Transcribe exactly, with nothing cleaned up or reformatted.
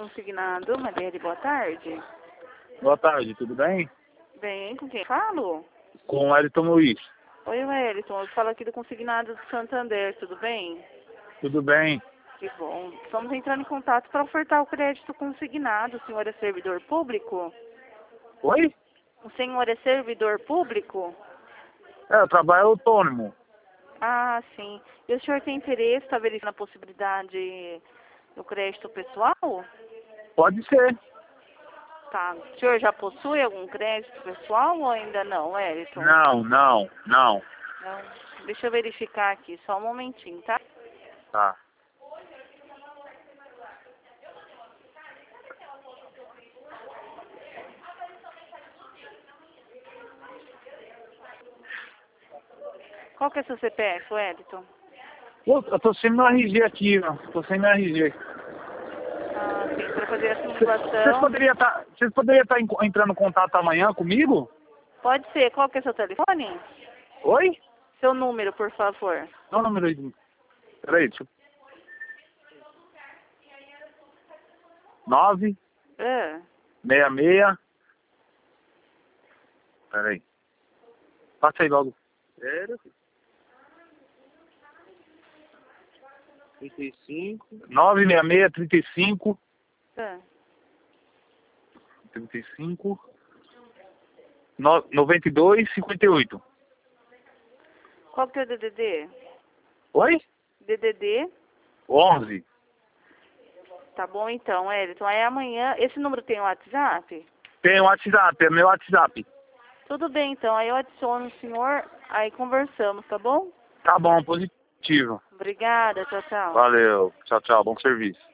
consignado, Madeira, boa tarde. Boa tarde, tudo bem? Bem, com quem falo? Com o Elton Luiz. Oi, Wellington, eu falo aqui do consignado do Santander, tudo bem? Tudo bem? Que bom. Estamos entrando em contato para ofertar o crédito consignado. O senhor é servidor público? Oi? O senhor é servidor público? É, eu trabalho autônomo. Ah, sim. E o senhor tem interesse, está verificando a possibilidade do crédito pessoal? Pode ser. Tá. O senhor já possui algum crédito pessoal ou ainda não, Wellington? Não, não, não. Não. Deixa eu verificar aqui, só um momentinho, tá? Tá. Qual que é seu C P F, Wellington? Eu, eu tô sem meu R G aqui, ó. Tô sem meu R G. Ah, sim, para fazer a Vocês simulação. poderiam estar vocês poderiam estar entrando em contato amanhã comigo? Pode ser. Qual que é seu telefone? Oi? Seu número, por favor. Dá o número aí. Peraí, deixa eu... nove, Ah, seis seis. Peraí. Passa aí logo. Zero. trinta e cinco. nove seis seis, trinta e cinco. ah. trinta e cinco. No, noventa e dois, cinquenta e oito. Qual que é o D D D? Oi? D D D? onze. Tá bom então, Wellington. Aí amanhã, esse número tem WhatsApp? Tem o WhatsApp, é meu WhatsApp. Tudo bem então, aí eu adiciono o senhor, aí conversamos, tá bom? Tá bom, positivo. Obrigada, tchau, tchau. Valeu. Tchau, tchau. Bom serviço.